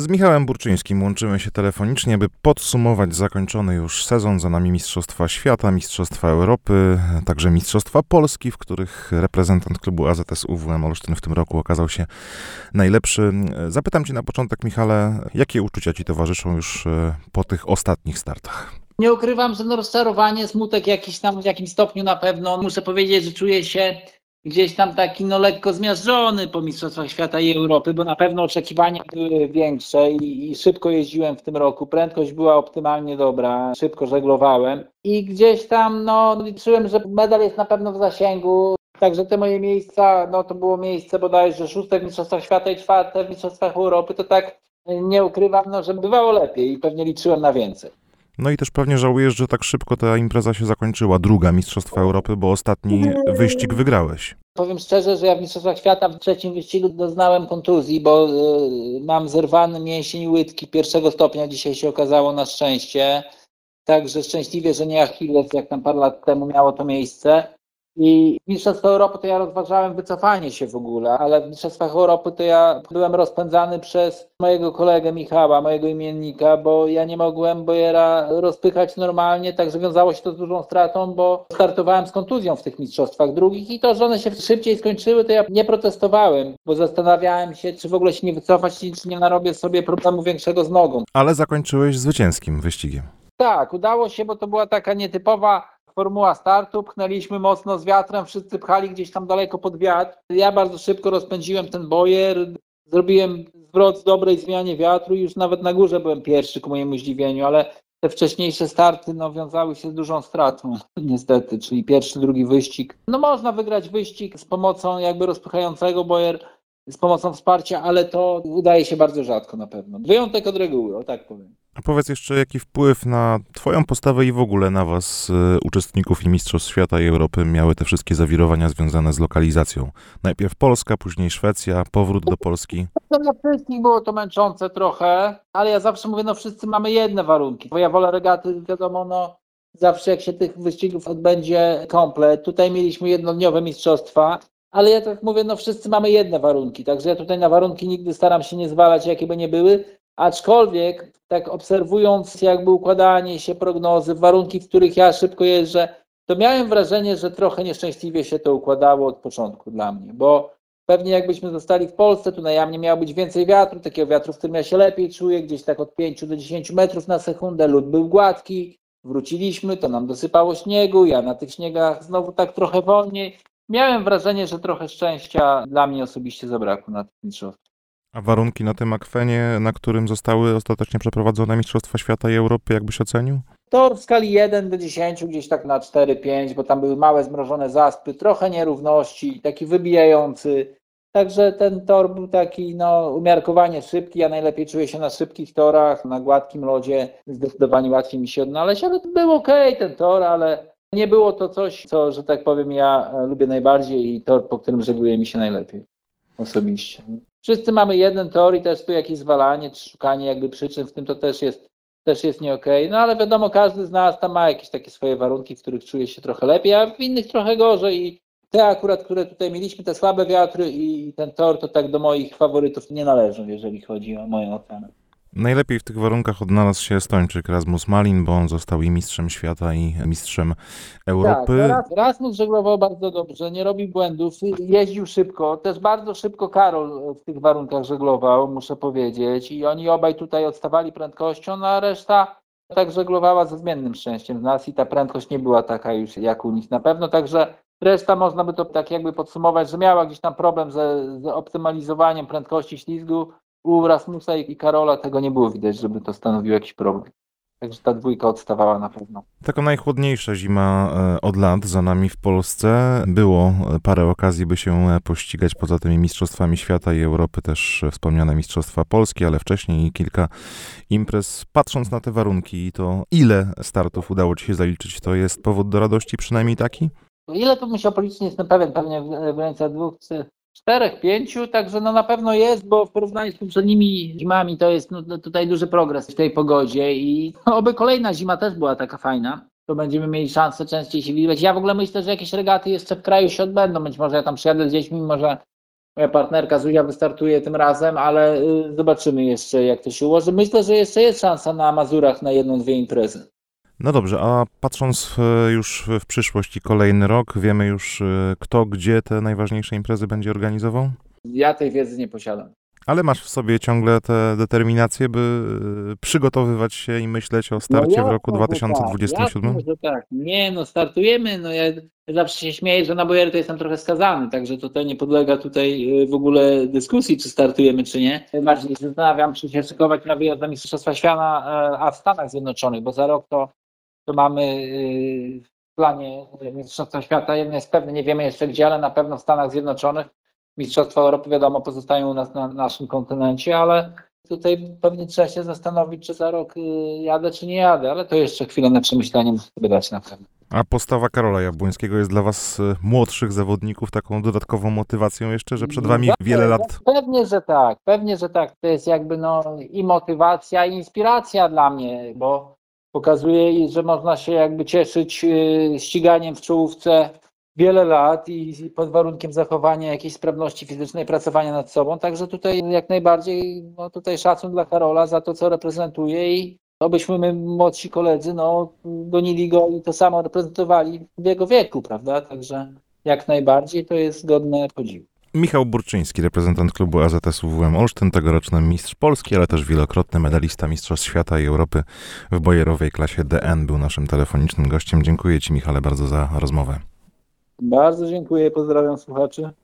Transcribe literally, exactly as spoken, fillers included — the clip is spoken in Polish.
Z Michałem Burczyńskim łączymy się telefonicznie, by podsumować zakończony już sezon. Za nami Mistrzostwa Świata, Mistrzostwa Europy, także Mistrzostwa Polski, w których reprezentant klubu A Z S U W M Olsztyn w tym roku okazał się najlepszy. Zapytam Cię na początek, Michale, jakie uczucia Ci towarzyszą już po tych ostatnich startach? Nie ukrywam, że no rozczarowanie, smutek jakiś tam w jakimś stopniu na pewno. Muszę powiedzieć, że czuję się gdzieś tam taki no lekko zmiażdżony po Mistrzostwach Świata i Europy, bo na pewno oczekiwania były większe i, i szybko jeździłem w tym roku. Prędkość była optymalnie dobra, szybko żeglowałem i gdzieś tam no liczyłem, że medal jest na pewno w zasięgu. Także te moje miejsca, no to było miejsce bodajże szóste w Mistrzostwach Świata i czwarte w Mistrzostwach Europy, to tak nie ukrywam, no, że bywało lepiej i pewnie liczyłem na więcej. No i też pewnie żałujesz, że tak szybko ta impreza się zakończyła, druga Mistrzostwa Europy, bo ostatni wyścig wygrałeś. Powiem szczerze, że ja w Mistrzostwach Świata w trzecim wyścigu doznałem kontuzji, bo y, mam zerwany mięsień łydki pierwszego stopnia, dzisiaj się okazało na szczęście. Także szczęśliwie, że nie Achilles, jak tam parę lat temu miało to miejsce. I w Mistrzostwach Europy to ja rozważałem wycofanie się w ogóle, ale w Mistrzostwach Europy to ja byłem rozpędzany przez mojego kolegę Michała, mojego imiennika, bo ja nie mogłem Bojera rozpychać normalnie, także wiązało się to z dużą stratą, bo startowałem z kontuzją w tych mistrzostwach drugich i to, że one się szybciej skończyły, to ja nie protestowałem, bo zastanawiałem się, czy w ogóle się nie wycofać, czy nie narobię sobie problemu większego z nogą. Ale zakończyłeś zwycięskim wyścigiem. Tak, udało się, bo to była taka nietypowa formuła startu, pchnęliśmy mocno z wiatrem, wszyscy pchali gdzieś tam daleko pod wiatr. Ja bardzo szybko rozpędziłem ten bojer, zrobiłem zwrot z dobrej zmianie wiatru i już nawet na górze byłem pierwszy ku mojemu zdziwieniu, ale te wcześniejsze starty no, wiązały się z dużą stratą niestety, czyli pierwszy, drugi wyścig. No można wygrać wyścig z pomocą jakby rozpychającego bojer, z pomocą wsparcia, ale to udaje się bardzo rzadko na pewno. Wyjątek od reguły, o tak powiem. A powiedz jeszcze, jaki wpływ na twoją postawę i w ogóle na was, y, uczestników i Mistrzostw Świata i Europy, miały te wszystkie zawirowania związane z lokalizacją? Najpierw Polska, później Szwecja, powrót do Polski. No dla wszystkich było to męczące trochę, ale ja zawsze mówię, no wszyscy mamy jedne warunki, bo ja wolę regaty, wiadomo, no zawsze jak się tych wyścigów odbędzie komplet. Tutaj mieliśmy jednodniowe mistrzostwa, ale ja tak mówię, no wszyscy mamy jedne warunki, także ja tutaj na warunki nigdy staram się nie zwalać, jakie by nie były, aczkolwiek tak obserwując jakby układanie się prognozy, warunki, w których ja szybko jeżdżę, to miałem wrażenie, że trochę nieszczęśliwie się to układało od początku dla mnie, bo pewnie jakbyśmy zostali w Polsce, tu na jamnie miało być więcej wiatru, takiego wiatru, w którym ja się lepiej czuję, gdzieś tak od pięciu do dziesięciu metrów na sekundę, lód był gładki, wróciliśmy, to nam dosypało śniegu, ja na tych śniegach znowu tak trochę wolniej. Miałem wrażenie, że trochę szczęścia dla mnie osobiście zabrakło na tych mistrzostwach. A warunki na tym akwenie, na którym zostały ostatecznie przeprowadzone Mistrzostwa Świata i Europy, jakbyś ocenił? Tor w skali jeden do dziesięciu, gdzieś tak na cztery pięć, bo tam były małe zmrożone zaspy, trochę nierówności, taki wybijający. Także ten tor był taki no, umiarkowanie szybki. Ja najlepiej czuję się na szybkich torach, na gładkim lodzie. Zdecydowanie łatwiej mi się odnaleźć, ale był okej ten tor, ale nie było to coś, co, że tak powiem, ja lubię najbardziej i tor, po którym żegluje mi się najlepiej osobiście. Wszyscy mamy jeden tor i też tu jakieś zwalanie, czy szukanie jakby przyczyn w tym to też jest, też jest nie okej. No ale wiadomo, każdy z nas tam ma jakieś takie swoje warunki, w których czuje się trochę lepiej, a w innych trochę gorzej. I te akurat, które tutaj mieliśmy, te słabe wiatry i ten tor, to tak do moich faworytów nie należą, jeżeli chodzi o moją ocenę. Najlepiej w tych warunkach odnalazł się Estończyk Rasmus Malin, bo on został i mistrzem świata, i mistrzem Europy. Tak, Rasmus żeglował bardzo dobrze, nie robił błędów, jeździł szybko, też bardzo szybko Karol w tych warunkach żeglował, muszę powiedzieć, i oni obaj tutaj odstawali prędkością, no a reszta tak żeglowała ze zmiennym szczęściem z nas i ta prędkość nie była taka już jak u nich na pewno, także reszta można by to tak jakby podsumować, że miała gdzieś tam problem ze, z optymalizowaniem prędkości ślizgu. U Rasmusa i Karola tego nie było widać, żeby to stanowiło jakiś problem. Także ta dwójka odstawała na pewno. Taka najchłodniejsza zima od lat za nami w Polsce. Było parę okazji, by się pościgać poza tymi Mistrzostwami Świata i Europy, też wspomniane Mistrzostwa Polskie, ale wcześniej kilka imprez. Patrząc na te warunki i to, ile startów udało ci się zaliczyć, to jest powód do radości przynajmniej taki? Ile to musiał policzyć, nie jestem pewien, pewnie w granicach dwóch, czterech, pięciu, także no na pewno jest, bo w porównaniu z poprzednimi zimami to jest no, tutaj duży progres w tej pogodzie i no, oby kolejna zima też była taka fajna, to będziemy mieli szansę częściej się widzieć. Ja w ogóle myślę, że jakieś regaty jeszcze w kraju się odbędą, być może ja tam przyjadę z dziećmi, może Moja partnerka Zuzia wystartuje tym razem, ale y, zobaczymy jeszcze, jak to się ułoży. Myślę, że jeszcze jest szansa na Mazurach na jedną, dwie imprezy. No dobrze, a patrząc e, już w przyszłość i kolejny rok, wiemy już e, kto, gdzie te najważniejsze imprezy będzie organizował? Ja tej wiedzy nie posiadam. Ale masz w sobie ciągle tę determinację, by e, przygotowywać się i myśleć o starcie No w roku jasne, dwa że tysiące dwudziestym siódmym? jasne, że tak. Nie, no startujemy. No ja zawsze się śmieję, że na bojery to jestem trochę skazany, także tutaj nie podlega tutaj y, w ogóle dyskusji, czy startujemy, czy nie. Bardziej się zastanawiam, czy się szykować na wyjazd do Mistrzostwa Świata, e, a w Stanach Zjednoczonych, bo za rok to, to mamy y, w planie Mistrzostwa Świata. Jedno jest pewne, nie wiemy jeszcze gdzie, ale na pewno w Stanach Zjednoczonych. Mistrzostwa Europy, wiadomo, pozostają u nas na naszym kontynencie, ale tutaj pewnie trzeba się zastanowić, czy za rok y, jadę, czy nie jadę, ale to jeszcze chwilę na przemyślenie muszę sobie dać na pewno. A postawa Karola Jabłońskiego jest dla was, e, młodszych zawodników, taką dodatkową motywacją jeszcze, że przed wami wiele lat... Pewnie, że tak, pewnie, że tak. To jest jakby no i motywacja, i inspiracja dla mnie, bo pokazuje, że można się jakby cieszyć y, ściganiem w czołówce wiele lat i, i pod warunkiem zachowania jakiejś sprawności fizycznej, pracowania nad sobą. Także tutaj jak najbardziej, no tutaj szacun dla Karola za to, co reprezentuje i obyśmy my młodsi koledzy, no gonili go i to samo reprezentowali w jego wieku, prawda? Także jak najbardziej to jest godne podziwu. Michał Burczyński, reprezentant klubu A Z S U W M Olsztyn, tegoroczny mistrz Polski, ale też wielokrotny medalista Mistrzostw Świata i Europy w bojerowej klasie D N, był naszym telefonicznym gościem. Dziękuję Ci, Michale, bardzo za rozmowę. Bardzo dziękuję, pozdrawiam słuchaczy.